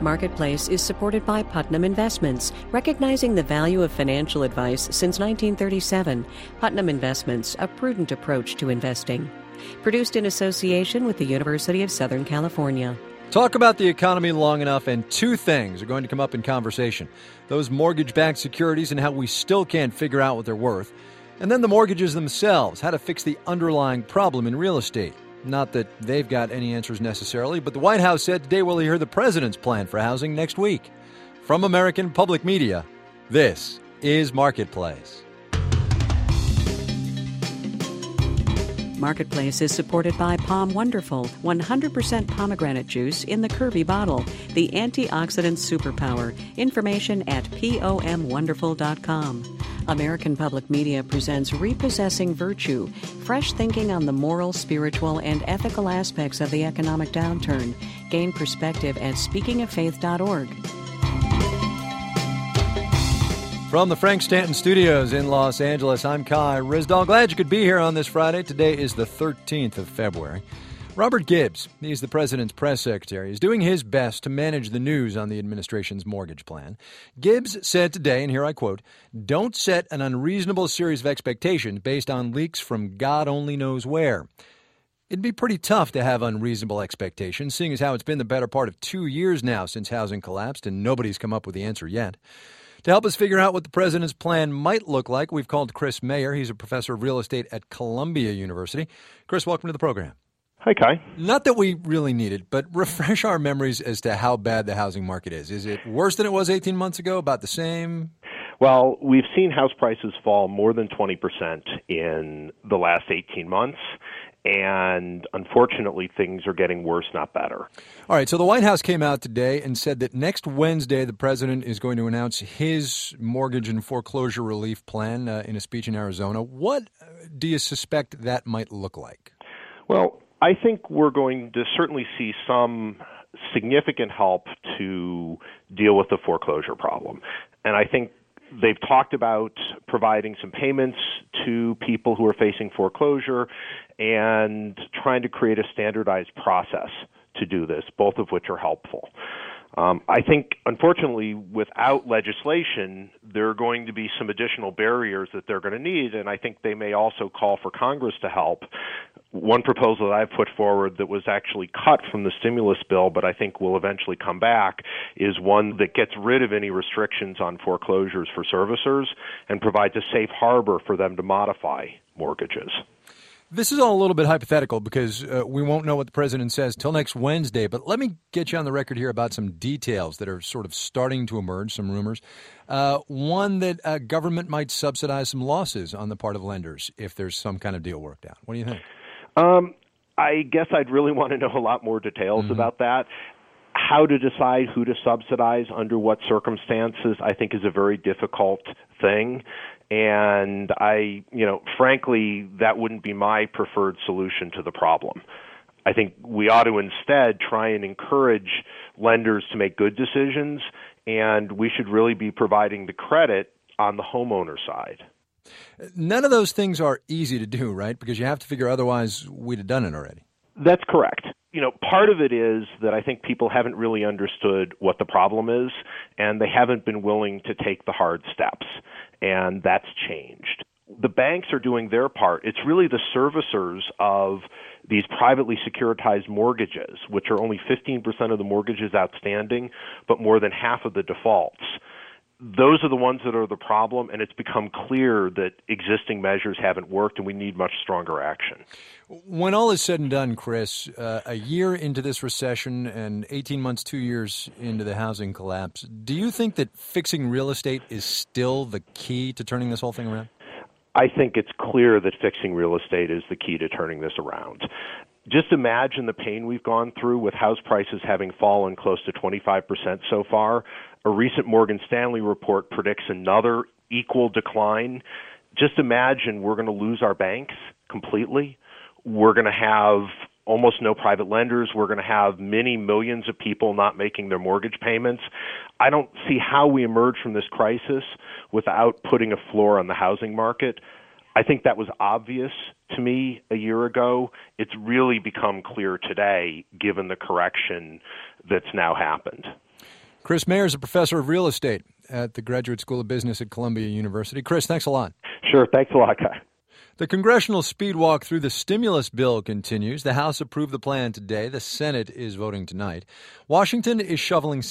Marketplace is supported by Putnam Investments, recognizing the value of financial advice since 1937. Putnam Investments, a prudent approach to investing. Produced in association with the University of Southern California. Talk about the economy long enough, and two things are going to come up in conversation. Those mortgage-backed securities and how we still can't figure out what they're worth. And then the mortgages themselves, how to fix the underlying problem in real estate. Not that they've got any answers necessarily, but the White House said today we'll hear the president's plan for housing next week. From American Public Media, this is Marketplace. Marketplace is supported by Palm Wonderful, 100% pomegranate juice in the curvy bottle, the antioxidant superpower. Information at pomwonderful.com. American Public Media presents Repossessing Virtue, fresh thinking on the moral, spiritual, and ethical aspects of the economic downturn. Gain perspective at speakingoffaith.org. From the Frank Stanton Studios in Los Angeles, I'm Kai Ryssdal. Glad you could be here on this Friday. Today is the 13th of February. Robert Gibbs, he's the president's press secretary, is doing his best to manage the news on the administration's mortgage plan. Gibbs said today, and here I quote, "Don't set an unreasonable series of expectations based on leaks from God only knows where." It'd be pretty tough to have unreasonable expectations, seeing as how it's been the better part of 2 years now since housing collapsed, and nobody's come up with the answer yet. To help us figure out what the president's plan might look like, we've called Chris Mayer. He's a professor of real estate at Columbia University. Chris, welcome to the program. Hi, Kai. Not that we really need it, but refresh our memories as to how bad the housing market is. Is it worse than it was 18 months ago, about the same? Well, we've seen house prices fall more than 20% in the last 18 months. And unfortunately, things are getting worse, not better. All right, so the White House came out today and said that next Wednesday, the president is going to announce his mortgage and foreclosure relief plan in a speech in Arizona. What do you suspect that might look like? Well, I think we're going to certainly see some significant help to deal with the foreclosure problem. And I think they've talked about providing some payments to people who are facing foreclosure and trying to create a standardized process to do this, both of which are helpful. I think, unfortunately, without legislation, there are going to be some additional barriers that they're going to need, and I think they may also call for Congress to help. One proposal that I've put forward that was actually cut from the stimulus bill, but I think will eventually come back, is one that gets rid of any restrictions on foreclosures for servicers and provides a safe harbor for them to modify mortgages. This is all a little bit hypothetical because we won't know what the president says till next Wednesday, but let me get you on the record here about some details that are sort of starting to emerge, some rumors. One that government might subsidize some losses on the part of lenders if there's some kind of deal worked out. What do you think? I guess I'd really want to know a lot more details about that. How to decide who to subsidize under what circumstances, I think, is a very difficult thing. And frankly, that wouldn't be my preferred solution to the problem. I think we ought to instead try and encourage lenders to make good decisions, and we should really be providing the credit on the homeowner side. None of those things are easy to do, right? Because you have to figure otherwise we'd have done it already. That's correct. Part of it is that I think people haven't really understood what the problem is, and they haven't been willing to take the hard steps, and that's changed. The banks are doing their part. It's really the servicers of these privately securitized mortgages, which are only 15% of the mortgages outstanding, but more than half of the defaults. Those are the ones that are the problem, and it's become clear that existing measures haven't worked, and we need much stronger action. When all is said and done, Chris, a year into this recession and 18 months, 2 years into the housing collapse, do you think that fixing real estate is still the key to turning this whole thing around? I think it's clear that fixing real estate is the key to turning this around. Just imagine the pain we've gone through with house prices having fallen close to 25% so far. A recent Morgan Stanley report predicts another equal decline. Just imagine we're going to lose our banks completely. We're going to have almost no private lenders. We're going to have many millions of people not making their mortgage payments. I don't see how we emerge from this crisis without putting a floor on the housing market. I think that was obvious to me a year ago. It's really become clear today, given the correction that's now happened. Chris Mayer is a professor of real estate at the Graduate School of Business at Columbia University. Chris, thanks a lot. Sure. Thanks a lot, Kai. The congressional speed walk through the stimulus bill continues. The House approved the plan today. The Senate is voting tonight. Washington is shoveling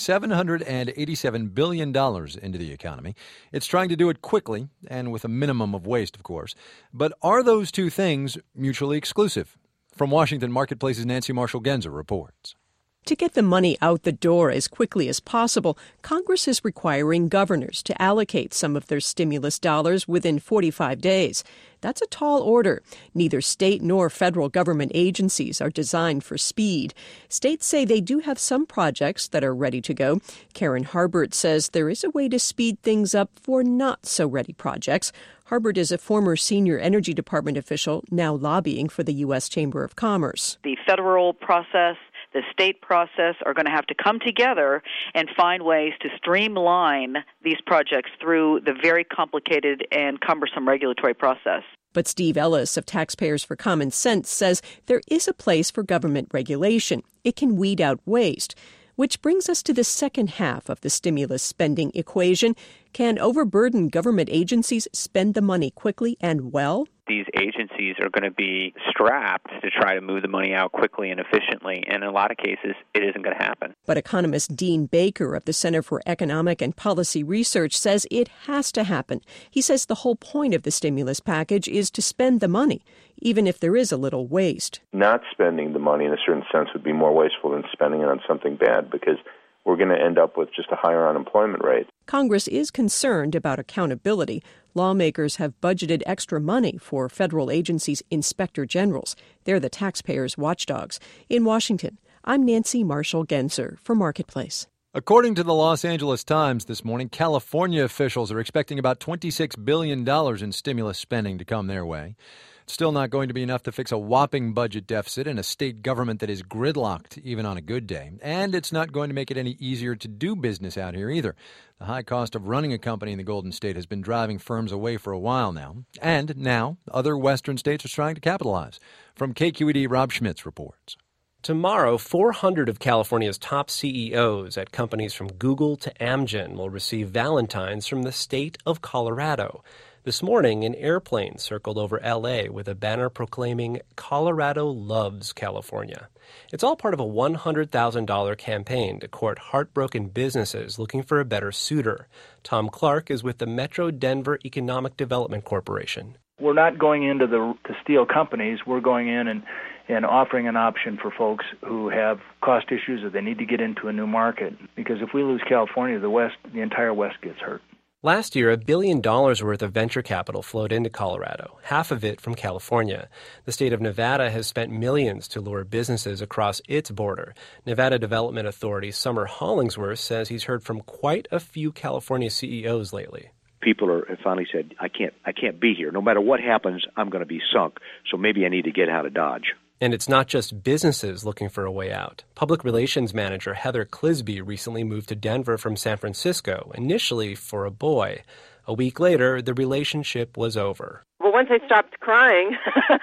$787 billion into the economy. It's trying to do it quickly and with a minimum of waste, of course. But are those two things mutually exclusive? From Washington, Marketplace's Nancy Marshall-Genzer reports. To get the money out the door as quickly as possible, Congress is requiring governors to allocate some of their stimulus dollars within 45 days. That's a tall order. Neither state nor federal government agencies are designed for speed. States say they do have some projects that are ready to go. Karen Harbert says there is a way to speed things up for not-so-ready projects. Harbert is a former senior Energy Department official now lobbying for the U.S. Chamber of Commerce. The federal process, the state process are going to have to come together and find ways to streamline these projects through the very complicated and cumbersome regulatory process. But Steve Ellis of Taxpayers for Common Sense says there is a place for government regulation. It can weed out waste. Which brings us to the second half of the stimulus spending equation. Can overburdened government agencies spend the money quickly and well? These agencies are going to be strapped to try to move the money out quickly and efficiently, and in a lot of cases, it isn't going to happen. But economist Dean Baker of the Center for Economic and Policy Research says it has to happen. He says the whole point of the stimulus package is to spend the money, even if there is a little waste. Not spending the money in a certain sense would be more wasteful than spending it on something bad, because we're going to end up with just a higher unemployment rate. Congress is concerned about accountability. Lawmakers have budgeted extra money for federal agencies' inspector generals. They're the taxpayers' watchdogs. In Washington, I'm Nancy Marshall-Genzer for Marketplace. According to the Los Angeles Times this morning, California officials are expecting about $26 billion in stimulus spending to come their way. It's still not going to be enough to fix a whopping budget deficit in a state government that is gridlocked even on a good day. And it's not going to make it any easier to do business out here either. The high cost of running a company in the Golden State has been driving firms away for a while now. And now other western states are trying to capitalize. From KQED, Rob Schmitz reports. Tomorrow, 400 of California's top CEOs at companies from Google to Amgen will receive Valentines from the state of Colorado. This morning, an airplane circled over L.A. with a banner proclaiming Colorado loves California. It's all part of a $100,000 campaign to court heartbroken businesses looking for a better suitor. Tom Clark is with the Metro Denver Economic Development Corporation. We're not going into to steal companies. We're going in and offering an option for folks who have cost issues or they need to get into a new market. Because if we lose California, the entire West gets hurt. Last year, $1 billion worth of venture capital flowed into Colorado, half of it from California. The state of Nevada has spent millions to lure businesses across its border. Nevada Development Authority Summer Hollingsworth says he's heard from quite a few California CEOs lately. People have finally said, I can't be here. No matter what happens, I'm going to be sunk. So maybe I need to get out of Dodge. And it's not just businesses looking for a way out. Public relations manager Heather Clisby recently moved to Denver from San Francisco, initially for a boy. A week later, the relationship was over. Well, once I stopped crying,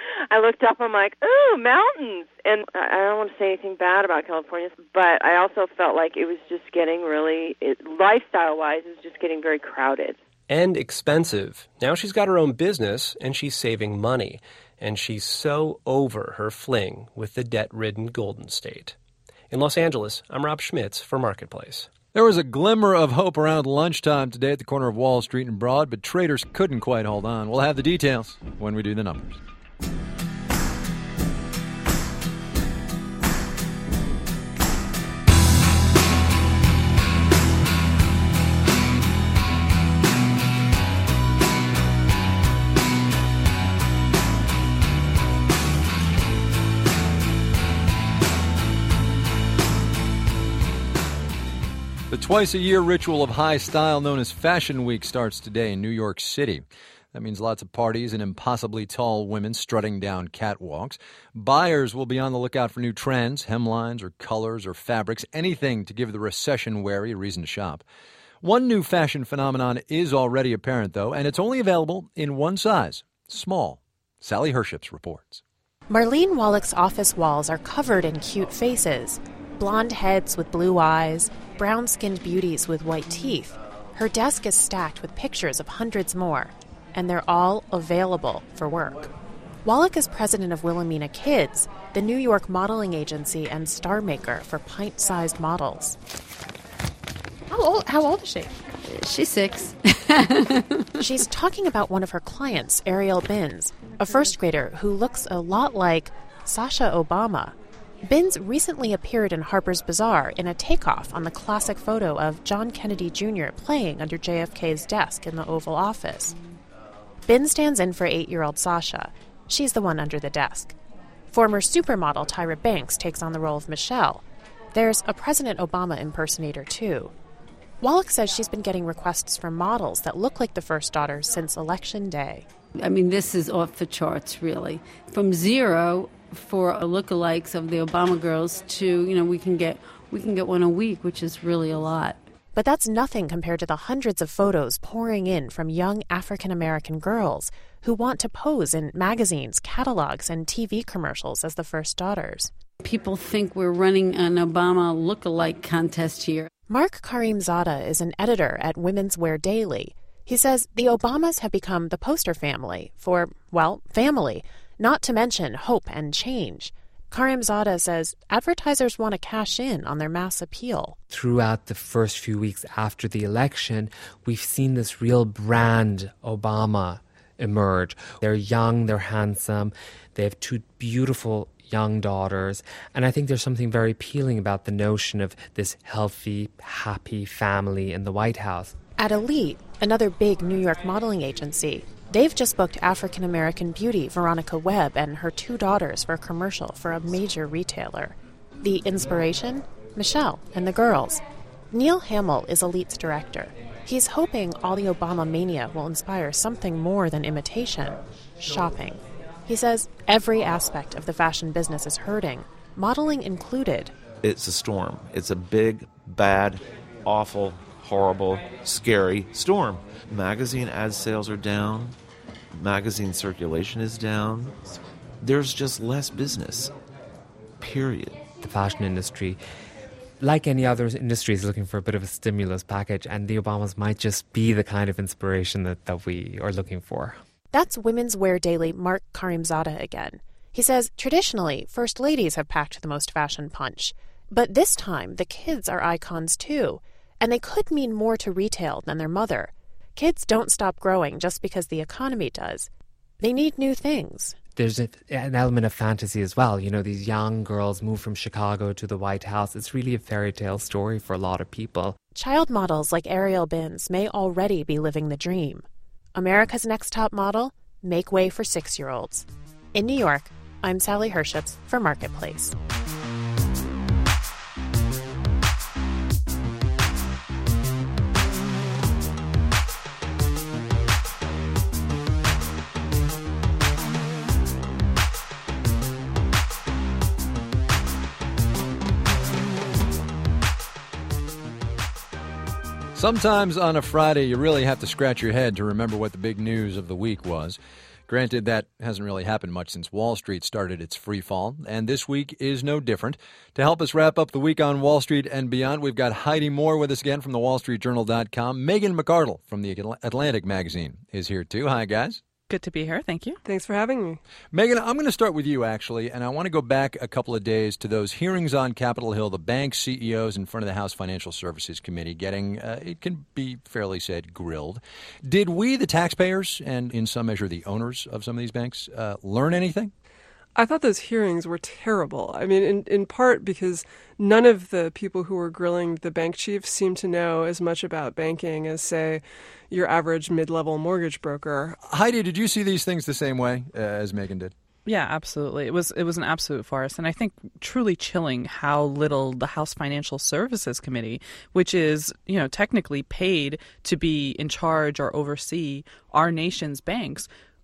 I looked up, I'm like, ooh, mountains. And I don't want to say anything bad about California, but I also felt like it was just getting lifestyle-wise, it was just getting very crowded. And expensive. Now she's got her own business, and she's saving money. And she's so over her fling with the debt-ridden Golden State. In Los Angeles, I'm Rob Schmitz for Marketplace. There was a glimmer of hope around lunchtime today at the corner of Wall Street and Broad, but traders couldn't quite hold on. We'll have the details when we do the numbers. The twice-a-year ritual of high style known as Fashion Week starts today in New York City. That means lots of parties and impossibly tall women strutting down catwalks. Buyers will be on the lookout for new trends, hemlines or colors or fabrics, anything to give the recession-wary a reason to shop. One new fashion phenomenon is already apparent, though, and it's only available in one size, small. Sally Herships reports. Marlene Wallach's office walls are covered in cute faces. Blonde heads with blue eyes, brown-skinned beauties with white teeth. Her desk is stacked with pictures of hundreds more, and they're all available for work. Wallach is president of Wilhelmina Kids, the New York modeling agency and star maker for pint-sized models. How old is she? She's 6. She's talking about one of her clients, Ariel Binns, a first grader who looks a lot like Sasha Obama. Binns recently appeared in Harper's Bazaar in a takeoff on the classic photo of John Kennedy Jr. playing under JFK's desk in the Oval Office. Binns stands in for 8-year-old Sasha. She's the one under the desk. Former supermodel Tyra Banks takes on the role of Michelle. There's a President Obama impersonator, too. Wallach says she's been getting requests from models that look like the first daughter since Election Day. I mean, this is off the charts, really. From 0 for lookalikes of the Obama girls to, we can get one a week, which is really a lot. But that's nothing compared to the hundreds of photos pouring in from young African-American girls who want to pose in magazines, catalogs, and TV commercials as the first daughters. People think we're running an Obama lookalike contest here. Mark Karimzadeh is an editor at Women's Wear Daily. He says the Obamas have become the poster family for, family, not to mention hope and change. Karimzadeh says advertisers want to cash in on their mass appeal. Throughout the first few weeks after the election, we've seen this real brand Obama emerge. They're young, they're handsome, they have 2 beautiful young daughters, and I think there's something very appealing about the notion of this healthy, happy family in the White House. At Elite, another big New York modeling agency, they've just booked African-American beauty Veronica Webb and her 2 daughters for a commercial for a major retailer. The inspiration? Michelle and the girls. Neil Hamill is Elite's director. He's hoping all the Obama mania will inspire something more than imitation, shopping. He says every aspect of the fashion business is hurting, modeling included. It's a storm. It's a big, bad, awful, horrible, scary storm. Magazine ad sales are down. Magazine circulation is down. There's just less business, period. The fashion industry, like any other industry, is looking for a bit of a stimulus package, and the Obamas might just be the kind of inspiration that we are looking for. That's Women's Wear Daily Mark Karimzadeh again. He says traditionally, first ladies have packed the most fashion punch. But this time, the kids are icons too. And they could mean more to retail than their mother. Kids don't stop growing just because the economy does. They need new things. There's an element of fantasy as well. These young girls move from Chicago to the White House. It's really a fairy tale story for a lot of people. Child models like Ariel Binns may already be living the dream. America's Next Top Model, make way for 6-year-olds. In New York, I'm Sally Herships for Marketplace. Sometimes on a Friday, you really have to scratch your head to remember what the big news of the week was. Granted, that hasn't really happened much since Wall Street started its free fall, and this week is no different. To help us wrap up the week on Wall Street and beyond, we've got Heidi Moore with us again from the WallStreetJournal.com. Megan McArdle from the Atlantic magazine is here, too. Hi, guys. Good to be here. Thank you. Thanks for having me. Megan, I'm going to start with you, actually, and I want to go back a couple of days to those hearings on Capitol Hill, the bank CEOs in front of the House Financial Services Committee getting, it can be fairly said, grilled. Did we, the taxpayers, and in some measure the owners of some of these banks, learn anything? I thought those hearings were terrible. I mean, in part because none of the people who were grilling the bank chiefs seemed to know as much about banking as, say, your average mid-level mortgage broker. Heidi, did you see these things the same way as Megan did? Yeah, absolutely. It was an absolute farce. And I think truly chilling how little the House Financial Services Committee, which is, technically paid to be in charge or oversee our nation's banks,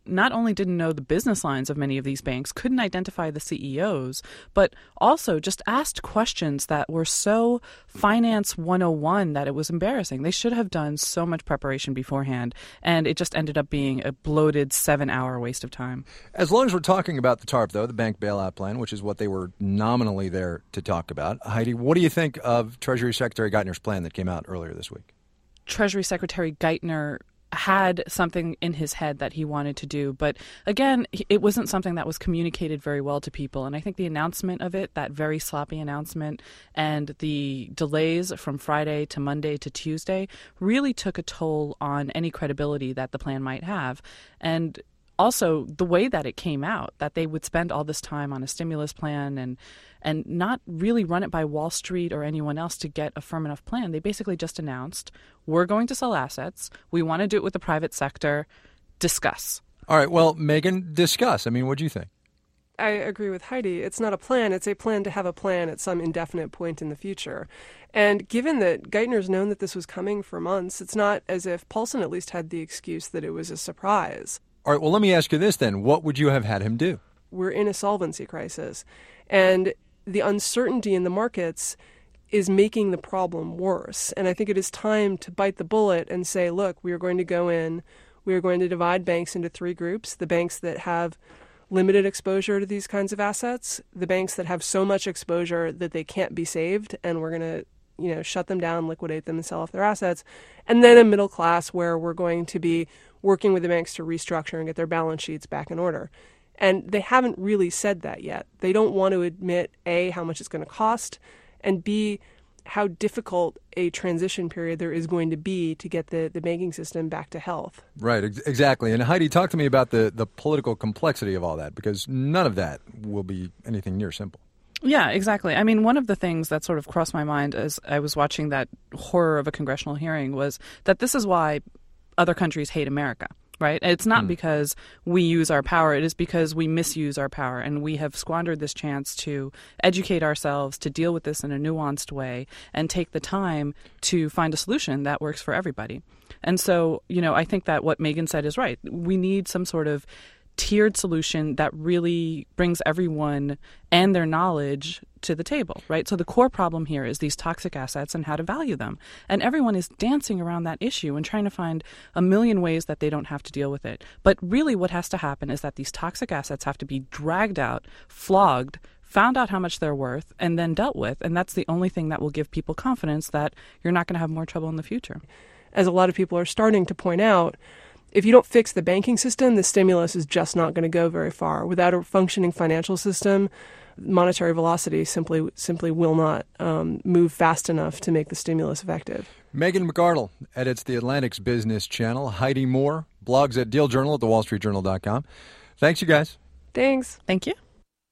not only didn't know the business lines of many of these banks, couldn't identify the CEOs, but also just asked questions that were so finance 101 that it was embarrassing. They should have done so much preparation beforehand, and it just ended up being a bloated 7-hour waste of time. As long as we're talking about the TARP, though, the bank bailout plan, which is what they were nominally there to talk about, Heidi, what do you think of Treasury Secretary Geithner's plan that came out earlier this week? Treasury Secretary Geithner had something in his head that he wanted to do. But again, it wasn't something that was communicated very well to people. And I think the announcement of it, that very sloppy announcement, and the delays from Friday to Monday to Tuesday really took a toll on any credibility that the plan might have. And also the way that it came out, that they would spend all this time on a stimulus plan and not really run it by Wall Street or anyone else to get a firm enough plan. They basically just announced, we're going to sell assets. We want to do it with the private sector. Discuss. All right. Well, Megan, discuss. I mean, what do you think? I agree with Heidi. It's not a plan. It's a plan to have a plan at some indefinite point in the future. And given that Geithner's known that this was coming for months, it's not as if Paulson at least had the excuse that it was a surprise. All right. Well, let me ask you this then. What would you have had him do? We're in a solvency crisis. And the uncertainty in the markets is making the problem worse. And I think it is time to bite the bullet and say, look, we are going to go in, we are going to divide banks into 3 groups: the banks that have limited exposure to these kinds of assets, the banks that have so much exposure that they can't be saved, and we're going to shut them down, liquidate them, and sell off their assets, and then a middle class where we're going to be working with the banks to restructure and get their balance sheets back in order. And they haven't really said that yet. They don't want to admit, A, how much it's going to cost, and B, how difficult a transition period there is going to be to get the banking system back to health. Right, exactly. And Heidi, talk to me about the political complexity of all that, because none of that will be anything near simple. Yeah, exactly. I mean, one of the things that sort of crossed my mind as I was watching that horror of a congressional hearing was that this is why other countries hate America. Right? It's not because we use our power. It is because we misuse our power, and we have squandered this chance to educate ourselves, to deal with this in a nuanced way, and take the time to find a solution that works for everybody. And so, I think that what Megan said is right. We need some sort of tiered solution that really brings everyone and their knowledge to the table, right? So the core problem here is these toxic assets and how to value them. And everyone is dancing around that issue and trying to find a million ways that they don't have to deal with it. But really what has to happen is that these toxic assets have to be dragged out, flogged, found out how much they're worth, and then dealt with. And that's the only thing that will give people confidence that you're not going to have more trouble in the future. As a lot of people are starting to point out, if you don't fix the banking system, the stimulus is just not going to go very far. Without a functioning financial system, monetary velocity simply will not move fast enough to make the stimulus effective. Megan McArdle edits the Atlantic's business channel. Heidi Moore blogs at Deal Journal at thewallstreetjournal.com. Thanks, you guys. Thanks. Thank you.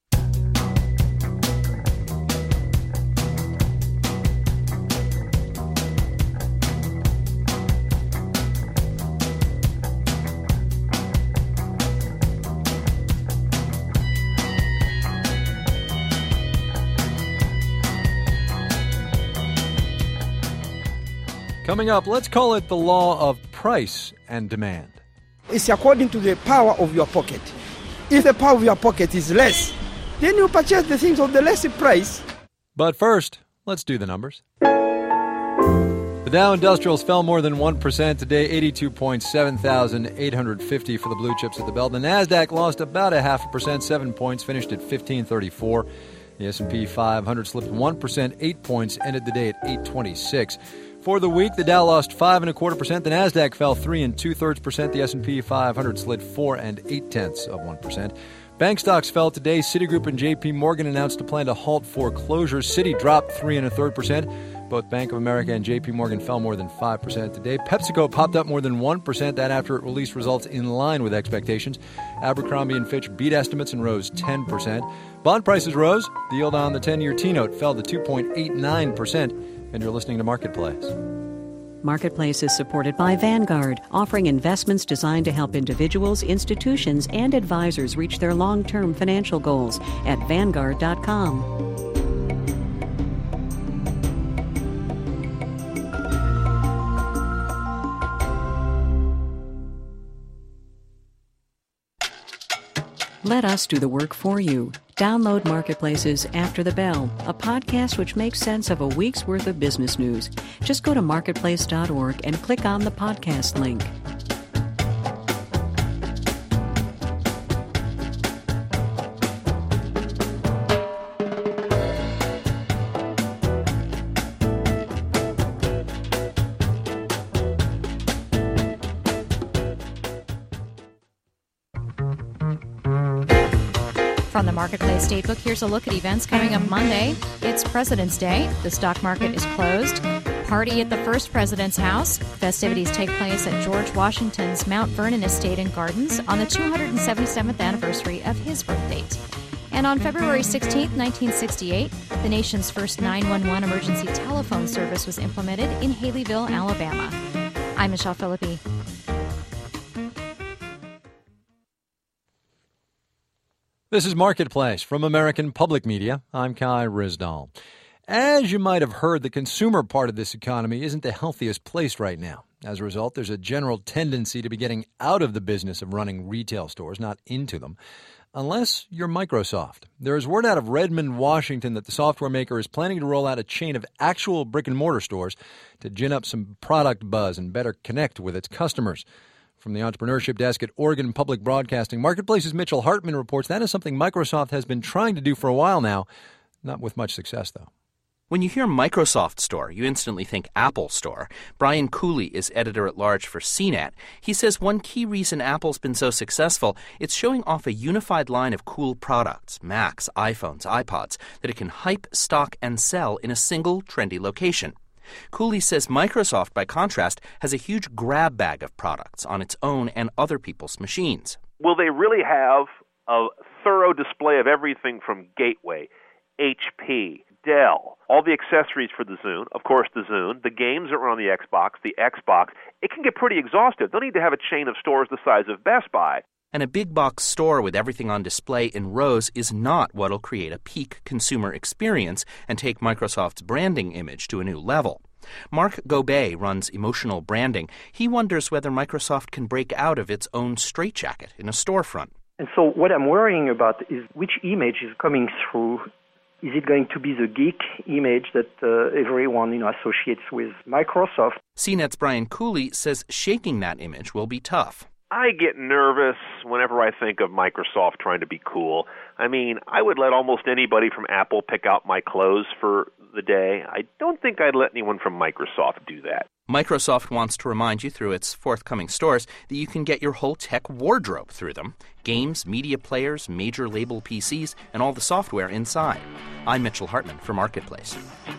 Coming up, let's call it the law of price and demand. It's according to the power of your pocket. If the power of your pocket is less, then you purchase the things of the less price. But first, let's do the numbers. The Dow Industrials fell more than 1% today, 82.7,850 for the blue chips at the bell. The Nasdaq lost about 0.5%, 7 points, finished at 1534. The S&P 500 slipped 1%, 8 points, ended the day at 826. For the week, the Dow lost 5.25%, the Nasdaq fell 3 2/3%, the S&P 500 slid 4 0.8%. Bank stocks fell today. Citigroup and J.P. Morgan announced a plan to halt foreclosures. Citi dropped 3 1/3%. Both Bank of America and J.P. Morgan fell more than 5% today. PepsiCo popped up more than 1%, that after it released results in line with expectations. Abercrombie & Fitch beat estimates and rose 10%. Bond prices rose. The yield on the 10-year T-note fell to 2.89%. And you're listening to Marketplace. Marketplace is supported by Vanguard, offering investments designed to help individuals, institutions, and advisors reach their long-term financial goals at Vanguard.com. Let us do the work for you. Download Marketplace's After the Bell, a podcast which makes sense of a week's worth of business news. Just go to marketplace.org and click on the podcast link. From the Marketplace Datebook, here's a look at events coming up Monday. It's President's Day. The stock market is closed. Party at the first president's house. Festivities take place at George Washington's Mount Vernon Estate and Gardens on the 277th anniversary of his birth date. And on February 16, 1968, the nation's first 911 emergency telephone service was implemented in Haleyville, Alabama. I'm Michelle Philippi. This is Marketplace from American Public Media. I'm Kai Ryssdal. As you might have heard, the consumer part of this economy isn't the healthiest place right now. As a result, there's a general tendency to be getting out of the business of running retail stores, not into them, unless you're Microsoft. There is word out of Redmond, Washington, that the software maker is planning to roll out a chain of actual brick-and-mortar stores to gin up some product buzz and better connect with its customers. From the Entrepreneurship Desk at Oregon Public Broadcasting, Marketplace's Mitchell Hartman reports that is something Microsoft has been trying to do for a while now, not with much success, though. When you hear Microsoft Store, you instantly think Apple Store. Brian Cooley is editor-at-large for CNET. He says one key reason Apple's been so successful, it's showing off a unified line of cool products, Macs, iPhones, iPods, that it can hype, stock, and sell in a single trendy location. Cooley says Microsoft, by contrast, has a huge grab bag of products on its own and other people's machines. Will they really have a thorough display of everything from Gateway, HP, Dell, all the accessories for the Zune, of course the Zune, the games that are on the Xbox, it can get pretty exhaustive. They'll need to have a chain of stores the size of Best Buy. And a big box store with everything on display in rows is not what'll create a peak consumer experience and take Microsoft's branding image to a new level. Mark Gobet runs emotional branding. He wonders whether Microsoft can break out of its own straitjacket in a storefront. And so what I'm worrying about is which image is coming through. Is it going to be the geek image that everyone associates with Microsoft? CNET's Brian Cooley says shaking that image will be tough. I get nervous whenever I think of Microsoft trying to be cool. I mean, I would let almost anybody from Apple pick out my clothes for the day. I don't think I'd let anyone from Microsoft do that. Microsoft wants to remind you through its forthcoming stores that you can get your whole tech wardrobe through them. Games, media players, major label PCs, and all the software inside. I'm Mitchell Hartman for Marketplace.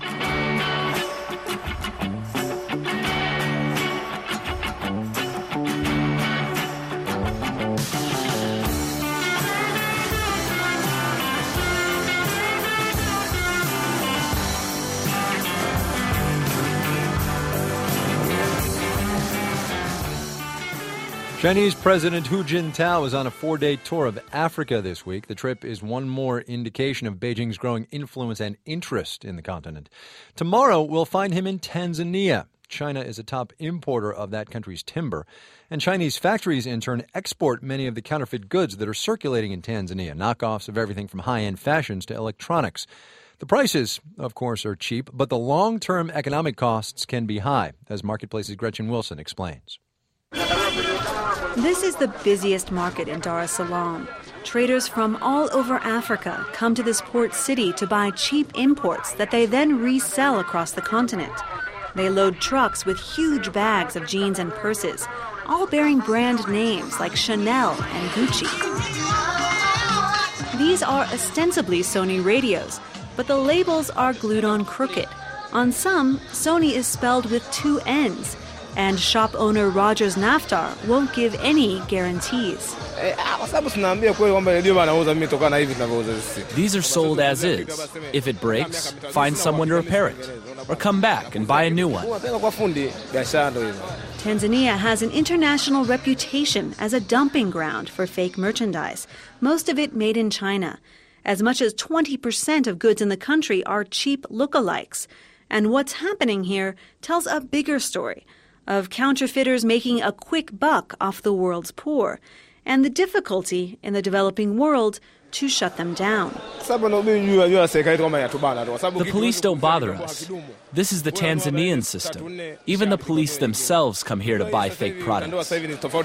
Chinese President Hu Jintao is on a 4-day tour of Africa this week. The trip is one more indication of Beijing's growing influence and interest in the continent. Tomorrow, we'll find him in Tanzania. China is a top importer of that country's timber, and Chinese factories, in turn, export many of the counterfeit goods that are circulating in Tanzania, knockoffs of everything from high-end fashions to electronics. The prices, of course, are cheap, but the long-term economic costs can be high, as Marketplace's Gretchen Wilson explains. This is the busiest market in Dar es Salaam. Traders from all over Africa come to this port city to buy cheap imports that they then resell across the continent. They load trucks with huge bags of jeans and purses, all bearing brand names like Chanel and Gucci. These are ostensibly Sony radios, but the labels are glued on crooked. On some, Sony is spelled with 2 N's. And shop owner Rogers Naftar won't give any guarantees. These are sold as is. If it breaks, find someone to repair it. Or come back and buy a new one. Tanzania has an international reputation as a dumping ground for fake merchandise, most of it made in China. As much as 20% of goods in the country are cheap lookalikes. And what's happening here tells a bigger story of counterfeiters making a quick buck off the world's poor. and the difficulty in the developing world to shut them down. The police don't bother us. This is the Tanzanian system. Even the police themselves come here to buy fake products. Most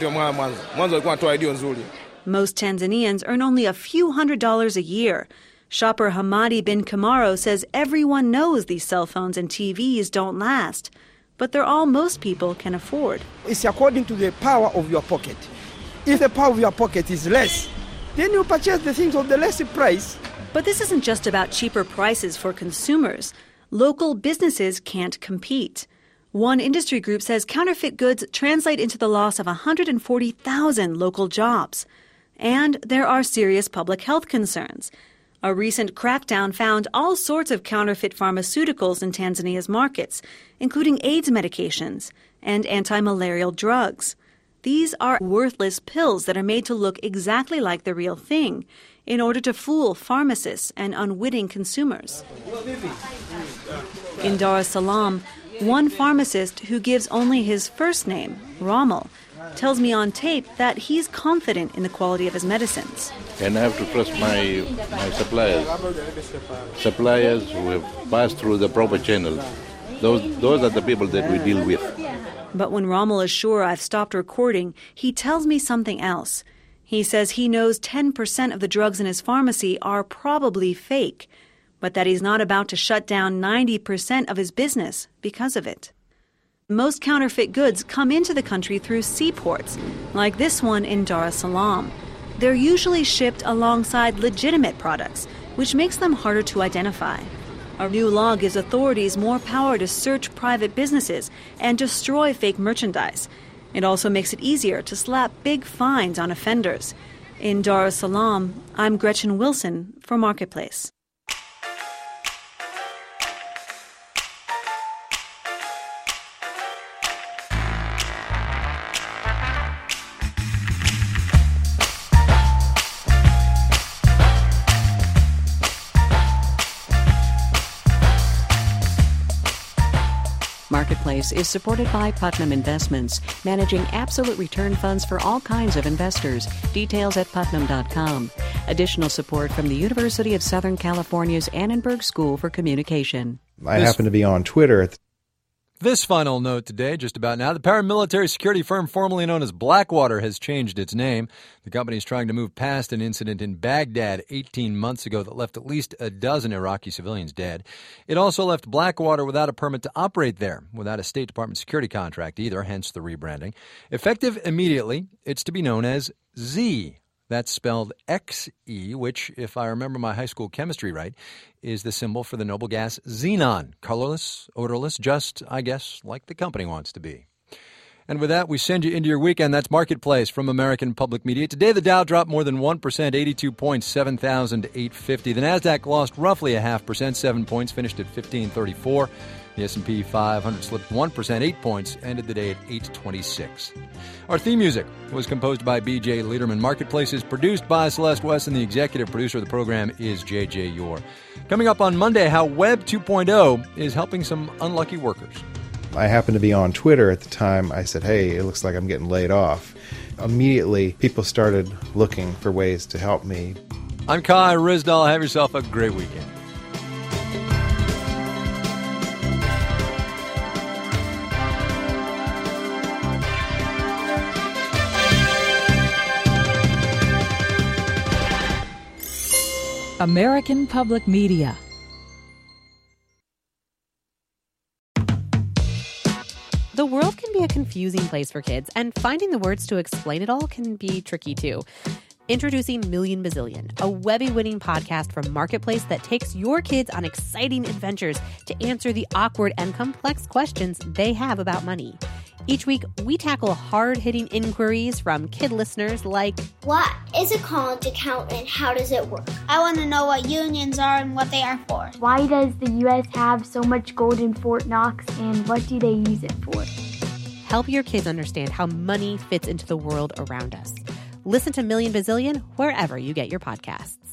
Tanzanians earn only a few $100s a year. Shopper Hamadi bin Kamaro says everyone knows these cell phones and TVs don't last, but they're all most people can afford. It's according to the power of your pocket. If the power of your pocket is less, then you purchase the things of the less price. But this isn't just about cheaper prices for consumers. Local businesses can't compete. One industry group says counterfeit goods translate into the loss of 140,000 local jobs. And there are serious public health concerns. A recent crackdown found all sorts of counterfeit pharmaceuticals in Tanzania's markets, including AIDS medications and anti-malarial drugs. These are worthless pills that are made to look exactly like the real thing in order to fool pharmacists and unwitting consumers. In Dar es Salaam, one pharmacist who gives only his first name, Rommel, tells me on tape that he's confident in the quality of his medicines. And I have to trust my suppliers. Suppliers who have passed through the proper channels. Those are the people that we deal with. But when Rommel is sure I've stopped recording, he tells me something else. He says he knows 10% of the drugs in his pharmacy are probably fake, but that he's not about to shut down 90% of his business because of it. Most counterfeit goods come into the country through seaports, like this one in Dar es Salaam. They're usually shipped alongside legitimate products, which makes them harder to identify. A new law gives authorities more power to search private businesses and destroy fake merchandise. It also makes it easier to slap big fines on offenders. In Dar es Salaam, I'm Gretchen Wilson for Marketplace. Marketplace is supported by Putnam Investments, managing absolute return funds for all kinds of investors. Details at putnam.com. Additional support from the University of Southern California's Annenberg School for Communication. I happen to be on Twitter. This final note today, just about now, the paramilitary security firm formerly known as Blackwater has changed its name. The company is trying to move past an incident in Baghdad 18 months ago that left at least a dozen Iraqi civilians dead. It also left Blackwater without a permit to operate there, without a State Department security contract either, hence the rebranding. Effective immediately, it's to be known as Z. That's spelled XE, which, if I remember my high school chemistry right, is the symbol for the noble gas xenon. Colorless, odorless, just, I guess, like the company wants to be. And with that, we send you into your weekend. That's Marketplace from American Public Media. Today, the Dow dropped more than 1%, 82 points, 7,850. The Nasdaq lost roughly 0.5%, 7 points, finished at 1534. The S&P 500 slipped 1%, 8 points, ended the day at 826. Our theme music was composed by B.J. Liederman. Marketplace is produced by Celeste West, and the executive producer of the program is J.J. Yore. Coming up on Monday, how Web 2.0 is helping some unlucky workers. I happened to be on Twitter at the time. I said, hey, it looks like I'm getting laid off. Immediately, people started looking for ways to help me. I'm Kai Ryssdal. Have yourself a great weekend. American Public Media. The world can be a confusing place for kids, and finding the words to explain it all can be tricky too. Introducing Million Bazillion, a Webby-winning podcast from Marketplace that takes your kids on exciting adventures to answer the awkward and complex questions they have about money. Each week, we tackle hard-hitting inquiries from kid listeners like, what is a college account and how does it work? I want to know what unions are and what they are for. Why does the U.S. have so much gold in Fort Knox, and what do they use it for? Help your kids understand how money fits into the world around us. Listen to Million Bazillion wherever you get your podcasts.